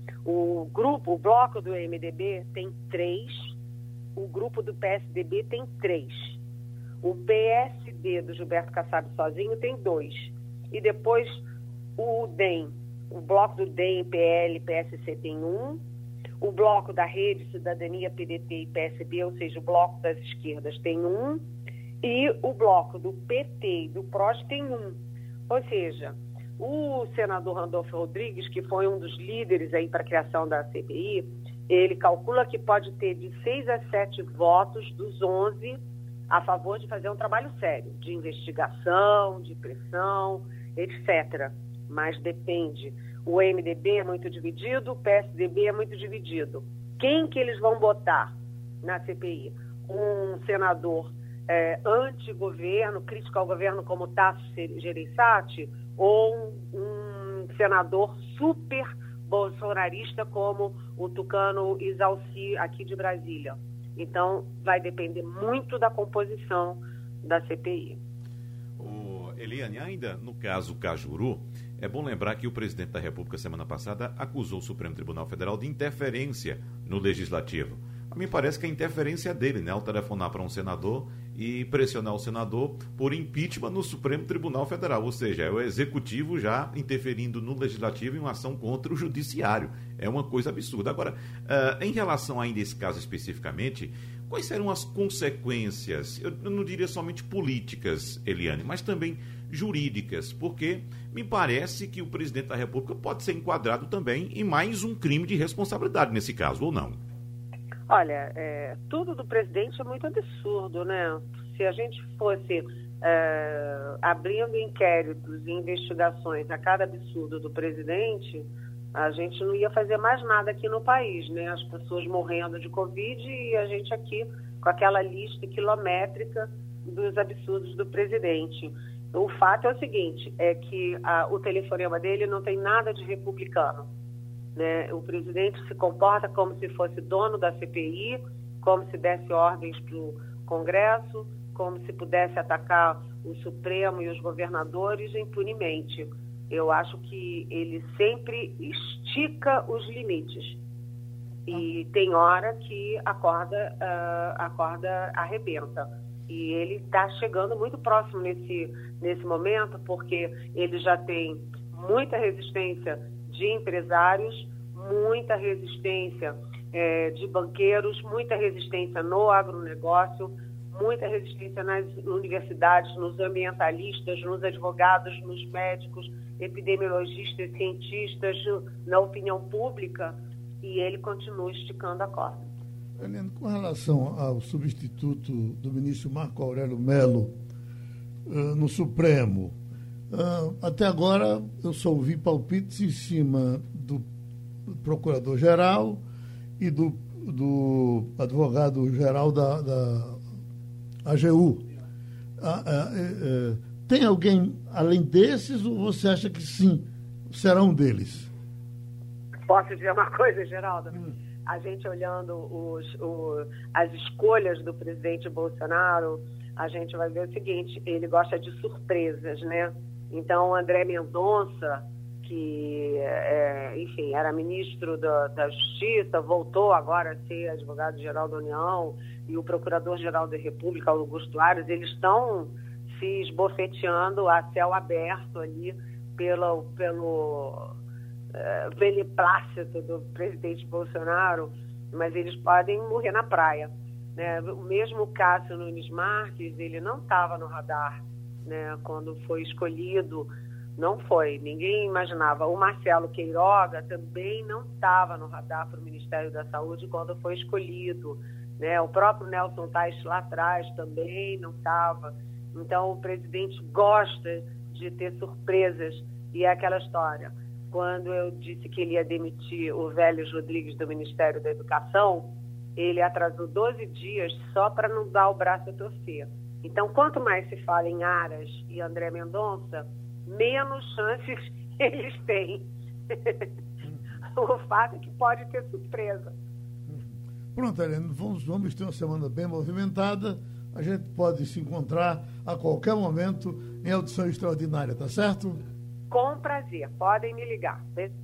S10: O grupo, o bloco do M D B tem três, o grupo do P S D B tem três. O P S D do Gilberto Kassab sozinho tem dois. E depois o D E M, o bloco do D E M, P L, P S C tem um. O bloco da Rede Cidadania, P D T e P S B, ou seja, o bloco das esquerdas tem um. E o bloco do P T e do P R O S tem um. Ou seja, o senador Randolfo Rodrigues, que foi um dos líderes aí para a criação da C P I, ele calcula que pode ter de seis a sete votos dos onze a favor de fazer um trabalho sério, de investigação, de pressão, etcétera. Mas depende. O M D B é muito dividido, o P S D B é muito dividido. Quem que eles vão botar na C P I? Um senador é, anti-governo, crítico ao governo como Tasso Gereissati, ou um, um senador super bolsonarista como o tucano Isalci aqui de Brasília. Então, vai depender muito da composição da C P I.
S3: Ô, Eliane, ainda no caso Cajuru, é bom lembrar que o presidente da República, semana passada, acusou o Supremo Tribunal Federal de interferência no Legislativo. A mim parece que a interferência é dele, né? Ao telefonar para um senador e pressionar o senador por impeachment no Supremo Tribunal Federal. Ou seja, é o Executivo já interferindo no Legislativo em uma ação contra o Judiciário. É uma coisa absurda. Agora, uh, em relação ainda a esse caso especificamente, quais serão as consequências, eu não diria somente políticas, Eliane, mas também jurídicas? Porque me parece que o presidente da República pode ser enquadrado também em mais um crime de responsabilidade nesse caso, ou não?
S10: Olha, é, tudo do presidente é muito absurdo, né? Se a gente fosse é, abrindo inquéritos e investigações a cada absurdo do presidente, a gente não ia fazer mais nada aqui no país, né? As pessoas morrendo de Covid e a gente aqui com aquela lista quilométrica dos absurdos do presidente. O fato é o seguinte, é que a, o telefonema dele não tem nada de republicano. Né? O presidente se comporta como se fosse dono da C P I, como se desse ordens para o Congresso, como se pudesse atacar o Supremo e os governadores impunemente. Eu acho que ele sempre estica os limites. E tem hora que a corda, uh, a corda arrebenta. E ele está chegando muito próximo nesse, nesse momento, porque ele já tem muita resistência de empresários, muita resistência eh, de banqueiros, muita resistência no agronegócio, muita resistência nas universidades, nos ambientalistas, nos advogados, nos médicos, epidemiologistas, cientistas, na opinião pública, e ele continua esticando a corda.
S2: Helena, com relação ao substituto do ministro Marco Aurélio Mello uh, no Supremo, uh, até agora eu só ouvi palpites em cima do procurador-geral e do, do advogado-geral da, da A G U. Uh, uh, uh, uh, tem alguém além desses ou você acha que sim, será um deles?
S10: Posso dizer uma coisa, Geraldo? Hum. A gente olhando os, o, as escolhas do presidente Bolsonaro, a gente vai ver o seguinte, ele gosta de surpresas, né? Então, André Mendonça, que, é, enfim, era ministro da, da Justiça, voltou agora a ser advogado-geral da União, e o procurador-geral da República, Augusto Aras, eles estão se esbofeteando a céu aberto ali pelo... pelo Uh, beneplácito do presidente Bolsonaro, mas eles podem morrer na praia, né? O mesmo Cássio Nunes Marques, ele não estava no radar, né? Quando foi escolhido, não foi, ninguém imaginava. O Marcelo Queiroga também não estava no radar para o Ministério da Saúde quando foi escolhido, né? O próprio Nelson Tais lá atrás também não estava. Então o presidente gosta de ter surpresas, e é aquela história. Quando eu disse que ele ia demitir o Vélez Rodrigues do Ministério da Educação, ele atrasou doze dias só para não dar o braço a torcer. Então, quanto mais se fala em Aras e André Mendonça, menos chances eles têm. O fato é que pode ter surpresa.
S2: Pronto, Helena, vamos, vamos ter uma semana bem movimentada. A gente pode se encontrar a qualquer momento em audição extraordinária, tá certo?
S10: Com prazer, podem me ligar.